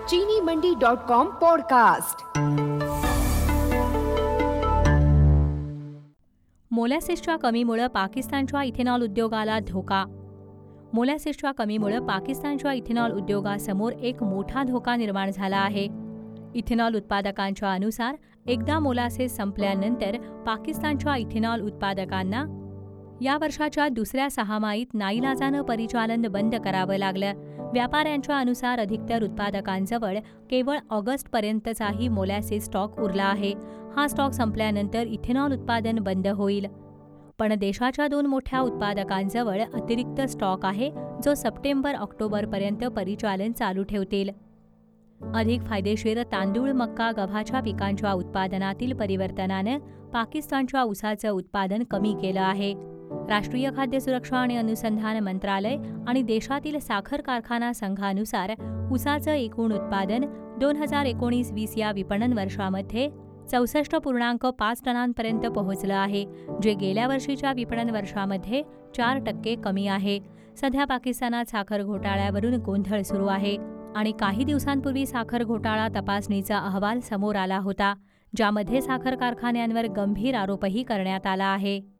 चीनीमंडी.com podcast. मोलॅसिसच्या कमीमुळे पाकिस्तानच्या ethanol उद्योगाला धोका। मोलॅसिसच्या कमीमुळे पाकिस्तानच्या इथेनॉल उद्योगासमोर एक मोठा धोका निर्माण झाला आहे। इथेनॉल उत्पादकांच्या अनुसार एकदा मोलॅसिस संपल्यानंतर पाकिस्तानच्या इथेनॉल उत्पादकांना या वर्षाच्या दुसऱ्या सहामाहीत नाईलाजानं परिचालन बंद करावं लागलं। व्यापाऱ्यांच्या अनुसार अधिकतर उत्पादकांजवळ केवळ ऑगस्टपर्यंतचाही मोलॅसिस स्टॉक उरला आहे। हा स्टॉक संपल्यानंतर इथेनॉल उत्पादन बंद होईल। पण देशाच्या 2 मोठ्या उत्पादकांजवळ अतिरिक्त स्टॉक आहे, जो सप्टेंबर-ऑक्टोबरपर्यंत परिचालन चालू ठेवतील। अधिक फायदेशीर तांदूळ, मक्का, गव्हाच्या पिकांच्या उत्पादनातील परिवर्तनानं पाकिस्तानच्या ऊसाचं उत्पादन कमी केलं आहे। राष्ट्रीय खाद्य सुरक्षा आणि अनुसंधान मंत्रालय आणि देशातील साखर कारखाना संघानुसार ऊसाचं एकूण उत्पादन 2019-20 या विपणन वर्षामध्ये 64.5 टनांपर्यंत पोहोचलं आहे, जे गेल्या वर्षीच्या विपणन वर्षामध्ये 4% कमी आहे। सध्या पाकिस्तानात साखर घोटाळ्यावरून गोंधळ सुरू आहे आणि काही दिवसांपूर्वी साखर घोटाळा तपासणीचा अहवाल समोर आला होता, ज्यामध्ये साखर कारखान्यांवर गंभीर आरोपही करण्यात आला आहे।